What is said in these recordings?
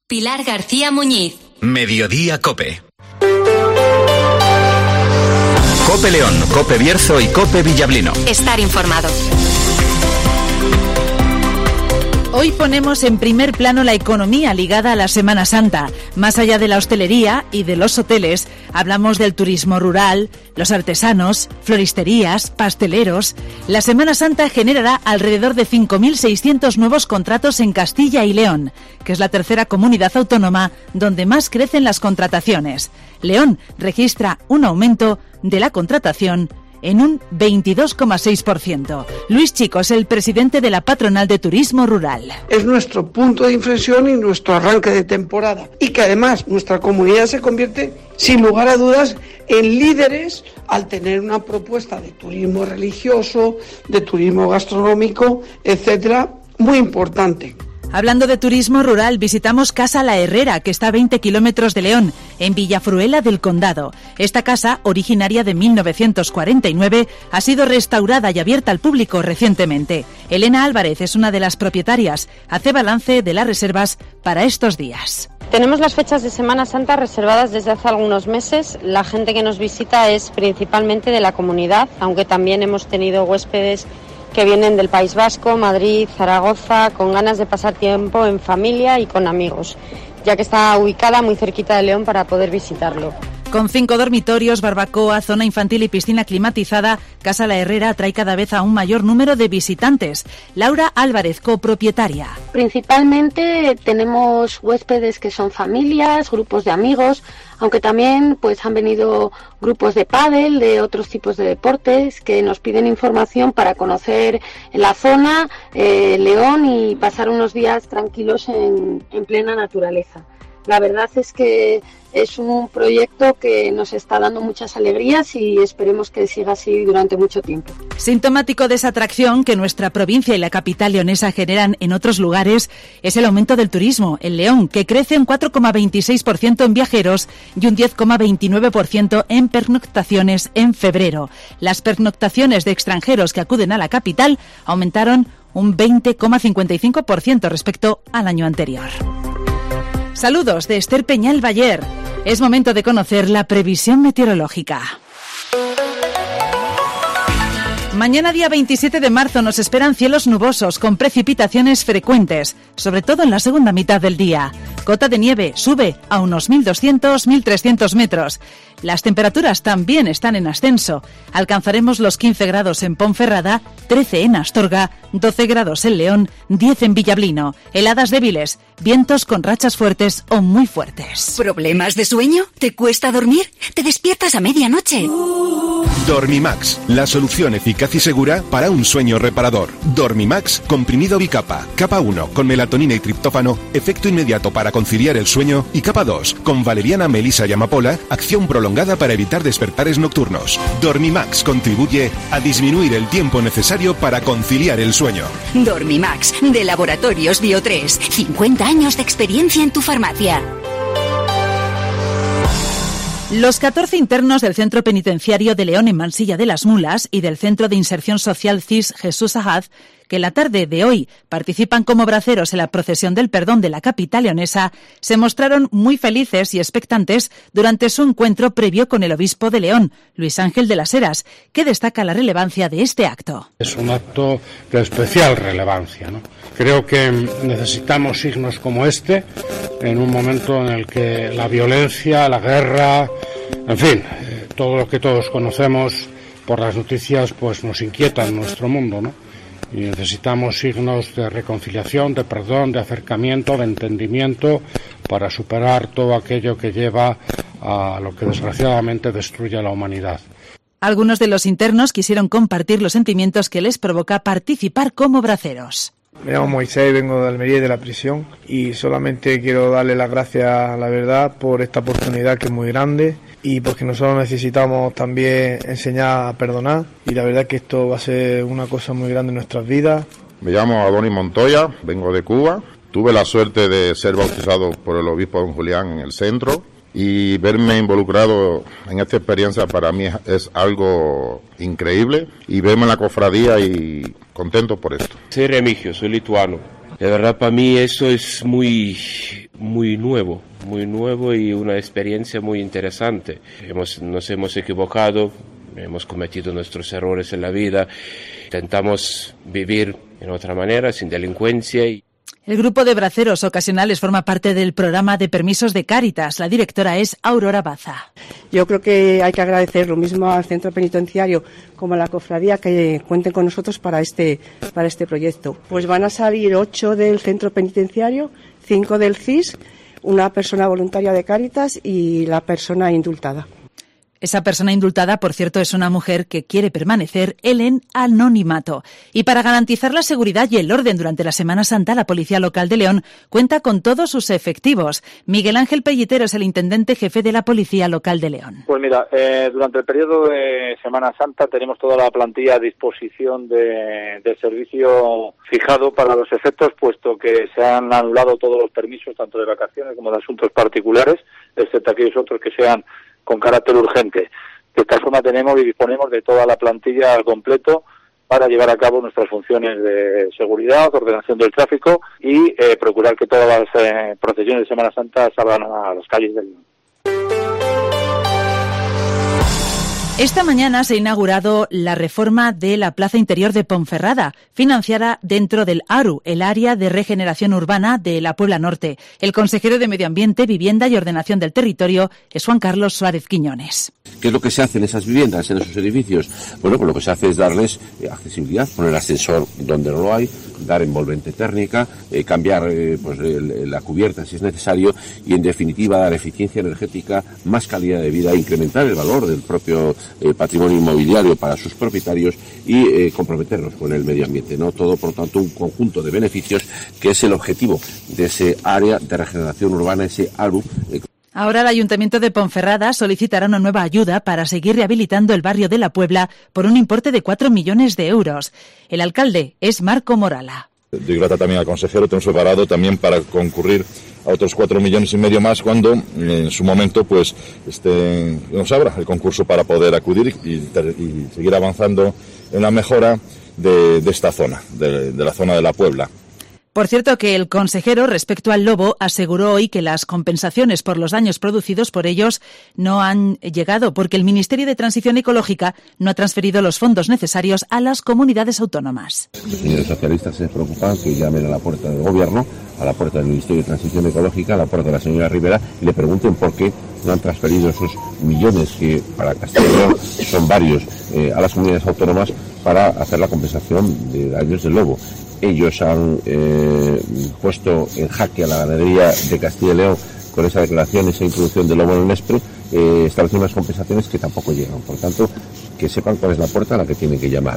Pilar García Muñiz. Mediodía Cope. Cope León, Cope Bierzo y Cope Villablino. Estar informado. Hoy ponemos en primer plano la economía ligada a la Semana Santa. Más allá de la hostelería y de los hoteles, hablamos del turismo rural, los artesanos, floristerías, pasteleros. La Semana Santa generará alrededor de 5.600 nuevos contratos en Castilla y León, que es la tercera comunidad autónoma donde más crecen las contrataciones. León registra un aumento de la contratación en un 22,6%. Luis Chico es el presidente de la Patronal de Turismo Rural. Es nuestro punto de inflexión y nuestro arranque de temporada. Y que además nuestra comunidad se convierte, sin lugar a dudas, en líderes al tener una propuesta de turismo religioso, de turismo gastronómico, etcétera, muy importante. Hablando de turismo rural, visitamos Casa La Herrera, que está a 20 kilómetros de León, en Villafruela del Condado. Esta casa, originaria de 1949, ha sido restaurada y abierta al público recientemente. Elena Álvarez es una de las propietarias. Hace balance de las reservas para estos días. Tenemos las fechas de Semana Santa reservadas desde hace algunos meses. La gente que nos visita es principalmente de la comunidad, aunque también hemos tenido huéspedes que vienen del País Vasco, Madrid, Zaragoza, con ganas de pasar tiempo en familia y con amigos, ya que está ubicada muy cerquita de León para poder visitarlo. Con 5 dormitorios, barbacoa, zona infantil y piscina climatizada, Casa La Herrera atrae cada vez a un mayor número de visitantes. Laura Álvarez, copropietaria. Principalmente tenemos huéspedes que son familias, grupos de amigos, aunque también pues han venido grupos de pádel, de otros tipos de deportes que nos piden información para conocer la zona, León, y pasar unos días tranquilos en plena naturaleza. La verdad es que es un proyecto que nos está dando muchas alegrías y esperemos que siga así durante mucho tiempo. Sintomático de esa atracción que nuestra provincia y la capital leonesa generan en otros lugares es el aumento del turismo en León, que crece un 4,26% en viajeros y un 10,29% en pernoctaciones en febrero. Las pernoctaciones de extranjeros que acuden a la capital aumentaron un 20,55% respecto al año anterior. Saludos de Esther Peñal Bayer. Es momento de conocer la previsión meteorológica. Mañana día 27 de marzo nos esperan cielos nubosos con precipitaciones frecuentes, sobre todo en la segunda mitad del día. Cota de nieve sube a unos 1.200-1.300 metros. Las temperaturas también están en ascenso. Alcanzaremos los 15 grados en Ponferrada, 13 en Astorga, 12 grados en León, 10 en Villablino. Heladas débiles, vientos con rachas fuertes o muy fuertes. ¿Problemas de sueño? ¿Te cuesta dormir? ¿Te despiertas a medianoche? Dormimax, la solución eficaz y segura para un sueño reparador. Dormimax, comprimido bicapa. Capa 1, con melatonina y triptófano, efecto inmediato para conciliar el sueño. Y capa 2, con valeriana, melisa y amapola, acción prolongada para evitar despertares nocturnos. Dormimax contribuye a disminuir el tiempo necesario para conciliar el sueño. Dormimax, de Laboratorios Bio3. 50 años de experiencia en tu farmacia. Los 14 internos del Centro Penitenciario de León en Mansilla de las Mulas y del Centro de Inserción Social CIS Jesús Ahaz, que la tarde de hoy participan como braceros en la procesión del perdón de la capital leonesa, se mostraron muy felices y expectantes durante su encuentro previo con el obispo de León, Luis Ángel de las Heras, que destaca la relevancia de este acto. Es un acto de especial relevancia, ¿no? Creo que necesitamos signos como este en un momento en el que la violencia, la guerra, en fin, todo lo que todos conocemos por las noticias, pues nos inquieta en nuestro mundo, ¿no? Y necesitamos signos de reconciliación, de perdón, de acercamiento, de entendimiento para superar todo aquello que lleva a lo que desgraciadamente destruye a la humanidad. Algunos de los internos quisieron compartir los sentimientos que les provoca participar como braceros. Me llamo Moisés, vengo de Almería y de la prisión y solamente quiero darle las gracias, la verdad, por esta oportunidad que es muy grande y porque nosotros necesitamos también enseñar a perdonar y la verdad que esto va a ser una cosa muy grande en nuestras vidas. Me llamo Adonis Montoya, vengo de Cuba, tuve la suerte de ser bautizado por el obispo don Julián en el centro y verme involucrado en esta experiencia para mí es algo increíble y verme en la cofradía y contento por esto. Soy Remigio, soy lituano. De verdad, para mí eso es muy nuevo y una experiencia muy interesante. Nos hemos equivocado, hemos cometido nuestros errores en la vida, intentamos vivir en otra manera, sin delincuencia. El grupo de braceros ocasionales forma parte del programa de permisos de Cáritas. La directora es Aurora Baza. Yo creo que hay que agradecer lo mismo al centro penitenciario como a la cofradía que cuenten con nosotros para este proyecto. Pues van a salir 8 del centro penitenciario, 5 del CIS, una persona voluntaria de Cáritas y la persona indultada. Esa persona indultada, por cierto, es una mujer que quiere permanecer en anonimato. Y para garantizar la seguridad y el orden durante la Semana Santa, la Policía Local de León cuenta con todos sus efectivos. Miguel Ángel Pellitero es el intendente jefe de la Policía Local de León. Pues mira, durante el periodo de Semana Santa tenemos toda la plantilla a disposición de servicio fijado para los efectos, puesto que se han anulado todos los permisos, tanto de vacaciones como de asuntos particulares, excepto aquellos otros que sean con carácter urgente. De esta forma tenemos y disponemos de toda la plantilla al completo para llevar a cabo nuestras funciones de seguridad, ordenación del tráfico y procurar que todas las procesiones de Semana Santa salgan a las calles del León. Esta mañana se ha inaugurado la reforma de la Plaza Interior de Ponferrada, financiada dentro del ARU, el Área de Regeneración Urbana de la Puebla Norte. El consejero de Medio Ambiente, Vivienda y Ordenación del Territorio es Juan Carlos Suárez Quiñones. ¿Qué es lo que se hace en esas viviendas, en esos edificios? Bueno, pues lo que se hace es darles accesibilidad, poner ascensor donde no lo hay, dar envolvente térmica, cambiar la cubierta si es necesario y, en definitiva, dar eficiencia energética, más calidad de vida, incrementar el valor del propio patrimonio inmobiliario para sus propietarios y comprometernos con el medio ambiente, ¿no? Todo, por tanto, un conjunto de beneficios que es el objetivo de ese área de regeneración urbana, ese ARU. Ahora el Ayuntamiento de Ponferrada solicitará una nueva ayuda para seguir rehabilitando el barrio de la Puebla por un importe de 4 millones de euros. El alcalde es Marco Morala. Doy grata también al consejero, tenemos preparado también para concurrir a otros 4,5 millones más cuando en su momento pues nos abra el concurso para poder acudir y seguir avanzando en la mejora de esta zona, de la zona de la Puebla. Por cierto, que el consejero, respecto al lobo, aseguró hoy que las compensaciones por los daños producidos por ellos no han llegado porque el Ministerio de Transición Ecológica no ha transferido los fondos necesarios a las comunidades autónomas. Los señores socialistas se preocupan que llamen a la puerta del Gobierno, a la puerta del Ministerio de Transición Ecológica, a la puerta de la señora Rivera y le pregunten por qué no han transferido esos millones que para Castilla y León son varios a las comunidades autónomas para hacer la compensación de daños del lobo. Ellos han puesto en jaque a la ganadería de Castilla y León con esa declaración, esa introducción del lobo en el Nespre, estableciendo unas compensaciones que tampoco llegan. Por tanto, que sepan cuál es la puerta a la que tienen que llamar.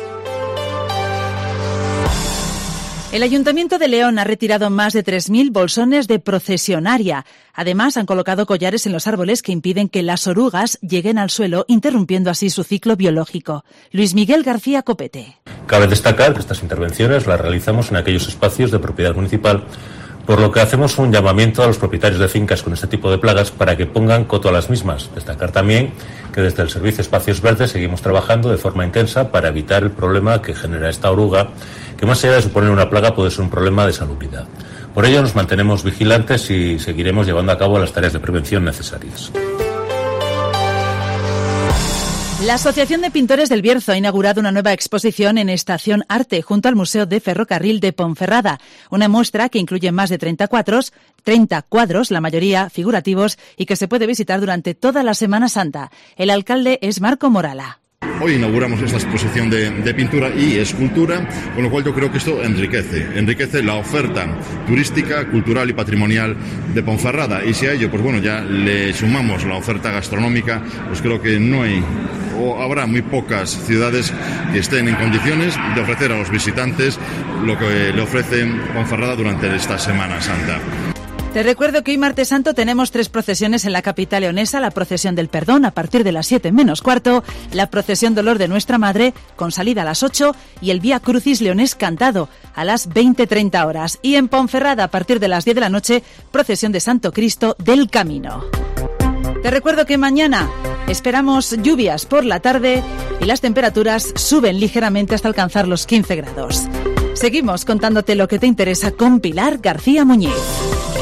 El Ayuntamiento de León ha retirado más de 3.000 bolsones de procesionaria. Además, han colocado collares en los árboles que impiden que las orugas lleguen al suelo, interrumpiendo así su ciclo biológico. Luis Miguel García Copete. Cabe destacar que estas intervenciones las realizamos en aquellos espacios de propiedad municipal, por lo que hacemos un llamamiento a los propietarios de fincas con este tipo de plagas para que pongan coto a las mismas. Destacar también que desde el Servicio Espacios Verdes seguimos trabajando de forma intensa para evitar el problema que genera esta oruga, que más allá de suponer una plaga puede ser un problema de salubridad. Por ello nos mantenemos vigilantes y seguiremos llevando a cabo las tareas de prevención necesarias. La Asociación de Pintores del Bierzo ha inaugurado una nueva exposición en Estación Arte junto al Museo de Ferrocarril de Ponferrada. Una muestra que incluye más de 30 cuadros, la mayoría figurativos, y que se puede visitar durante toda la Semana Santa. El alcalde es Marco Morala. Hoy inauguramos esta exposición de pintura y escultura, con lo cual yo creo que esto enriquece la oferta turística, cultural y patrimonial de Ponferrada. Y si a ello, pues bueno, ya le sumamos la oferta gastronómica, pues creo que no hay o habrá muy pocas ciudades que estén en condiciones de ofrecer a los visitantes lo que le ofrece Ponferrada durante esta Semana Santa. Te recuerdo que hoy martes santo tenemos 3 procesiones en la capital leonesa: la procesión del perdón a partir de las 7 menos cuarto, la procesión dolor de Nuestra Madre con salida a las 8 y el Vía Crucis leonés cantado a las 20:30 horas. Y en Ponferrada a partir de las 10 de la noche, procesión de Santo Cristo del Camino. Te recuerdo que mañana esperamos lluvias por la tarde y las temperaturas suben ligeramente hasta alcanzar los 15 grados. Seguimos contándote lo que te interesa con Pilar García Muñiz.